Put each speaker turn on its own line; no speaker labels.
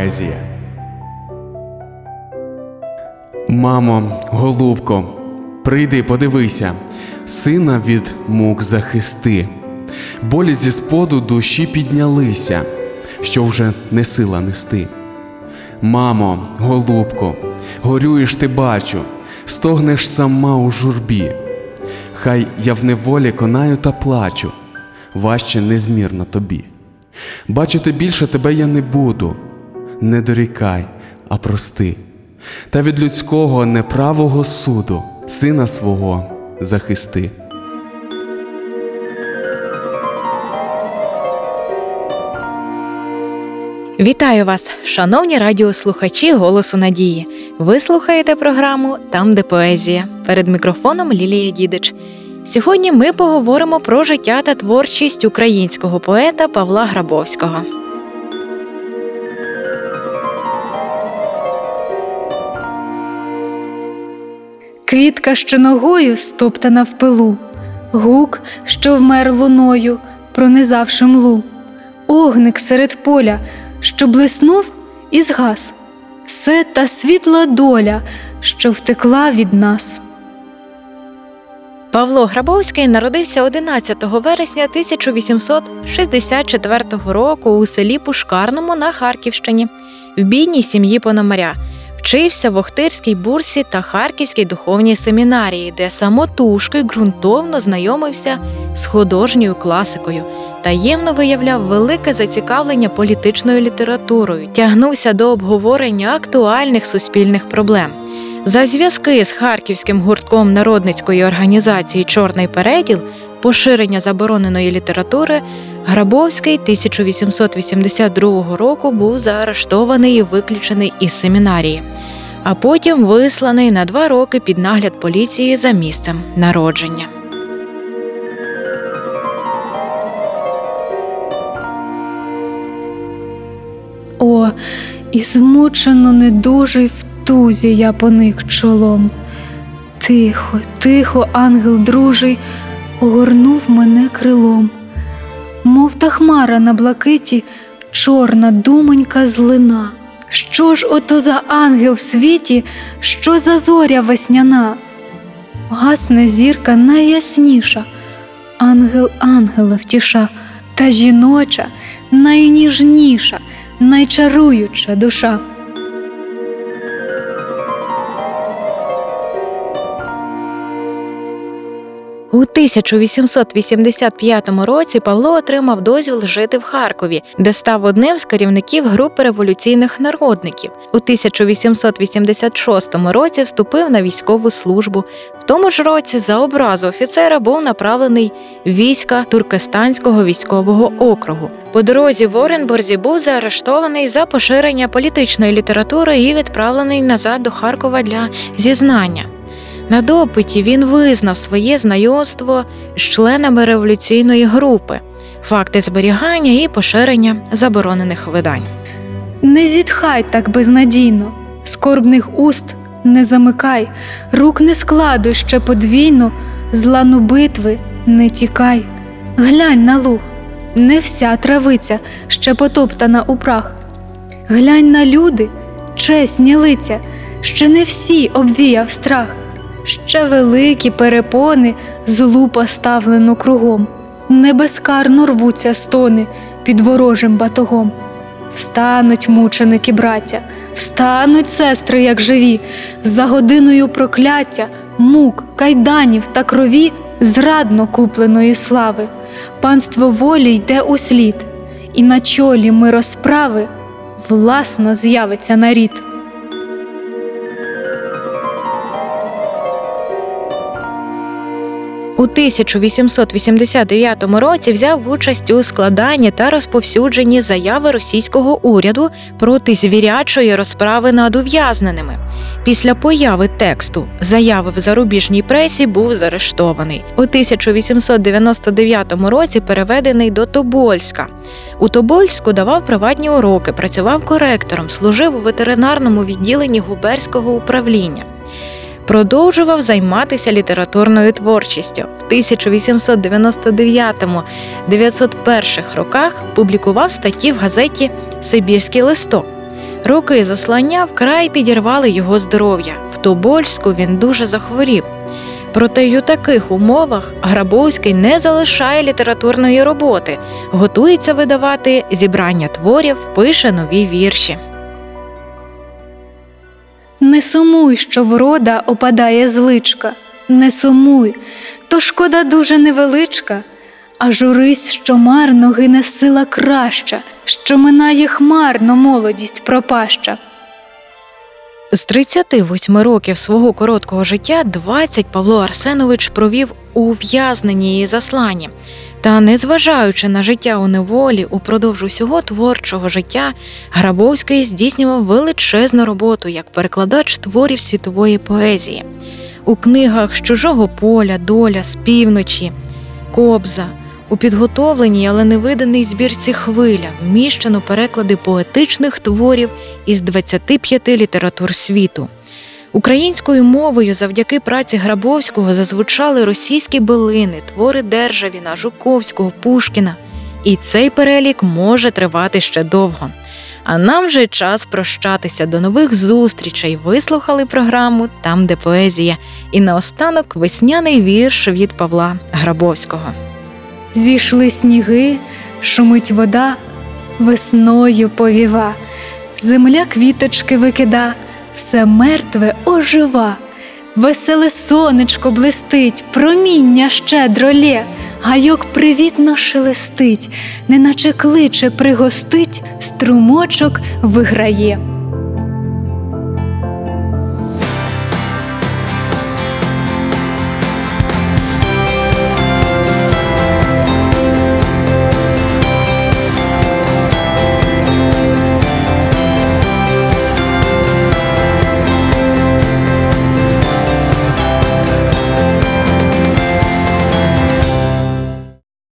поезія. Мамо, голубко, прийди, подивися, сина від мук захисти. Болі зі споду душі піднялися, що вже не сила нести. Мамо, голубко, горюєш ти, бачу, стогнеш сама у журбі. Хай я в неволі конаю та плачу, важче незмірно тобі. Бачити більше тебе я не буду, не дорікай, а прости. Та від людського неправого суду сина свого захисти.
Вітаю вас, шановні радіослухачі «Голосу Надії». Ви слухаєте програму «Там, де поезія». Перед мікрофоном Лілія Дідич. Сьогодні ми поговоримо про життя та творчість українського поета Павла Грабовського.
Квітка, що ногою стоптана в пилу, гук, що вмер луною, пронизавши млу, огник серед поля, що блиснув і згас, се та світла доля, що втекла від нас.
Павло Грабовський народився 11 вересня 1864 року у селі Пушкарному на Харківщині, в бідній сім'ї пономаря. Вчився в Охтирській бурсі та Харківській духовній семінарії, де самотужки ґрунтовно знайомився з художньою класикою, таємно виявляв велике зацікавлення політичною літературою, тягнувся до обговорення актуальних суспільних проблем. За зв'язки з харківським гуртком народницької організації «Чорний переділ», поширення забороненої літератури, Грабовський 1882 року був заарештований і виключений із семінарії, а потім висланий на 2 роки під нагляд поліції за місцем народження.
О, і змучено недужий в тузі я поник чолом. Тихо, тихо, ангел дружий, огорнув мене крилом. Мов та хмара на блакиті, чорна думонька злина. Що ж ото за ангел в світі, що за зоря весняна? Гасне зірка найясніша, ангел ангела втіша, та жіноча, найніжніша, найчаруюча душа.
У 1885 році Павло отримав дозвіл жити в Харкові, де став одним з керівників групи революційних народників. У 1886 році вступив на військову службу. В тому ж році за образу офіцера був направлений в війська Туркестанського військового округу. По дорозі в Оренбурзі був заарештований за поширення політичної літератури і відправлений назад до Харкова для зізнання. На допиті він визнав своє знайомство з членами революційної групи, факти зберігання і поширення заборонених видань.
Не зітхай так безнадійно, скорбних уст не замикай, рук не складуй ще подвійно, з лану битви не тікай. Глянь на луг, не вся травиця ще потоптана у прах. Глянь на люди, чесні лиця, ще не всі обвіяв страх. Ще великі перепони злу поставлено кругом, не безкарно рвуться стони під ворожим батогом. Встануть мученики браття, встануть сестри, як живі, за годиною прокляття, мук, кайданів та крові зрадно купленої слави. Панство волі йде услід, і на чолі миросправи власно з'явиться нарід.
У 1889 році взяв участь у складанні та розповсюдженні заяви російського уряду проти звірячої розправи над ув'язненими. Після появи тексту заяви в зарубіжній пресі був заарештований. У 1899 році переведений до Тобольська. У Тобольську давав приватні уроки, працював коректором, служив у ветеринарному відділенні губернського управління. Продовжував займатися літературною творчістю. В 1899-901 роках публікував статті в газеті «Сибірський листок». Роки заслання вкрай підірвали його здоров'я. В Тобольську він дуже захворів. Проте й у таких умовах Грабовський не залишає літературної роботи, готується видавати зібрання творів, пише нові вірші.
Не сумуй, що врода опадає з личка, не сумуй, то шкода дуже невеличка, а журись, що марно гине сила краща, що минає хмарно молодість пропаща.
З 38 років свого короткого життя 20 Павло Арсенович провів у ув'язненні і засланні. Та, незважаючи на життя у неволі, упродовж усього творчого життя Грабовський здійснював величезну роботу як перекладач творів світової поезії. У книгах «З чужого поля», «Доля», «З півночі», «Кобза», у підготовленій, але не виданій збірці «Хвиля» вміщено переклади поетичних творів із 25 літератур світу. Українською мовою завдяки праці Грабовського зазвучали російські билини, твори Державіна, Жуковського, Пушкіна. І цей перелік може тривати ще довго. А нам вже час прощатися. До нових зустрічей. Вислухали програму «Там, де поезія». І наостанок весняний вірш від Павла Грабовського.
Зійшли сніги, шумить вода, весною повіва, земля квіточки викида, все мертве ожива. Веселе сонечко блистить, проміння щедро лє, гайок привітно шелестить, неначе кличе пригостить, струмочок виграє.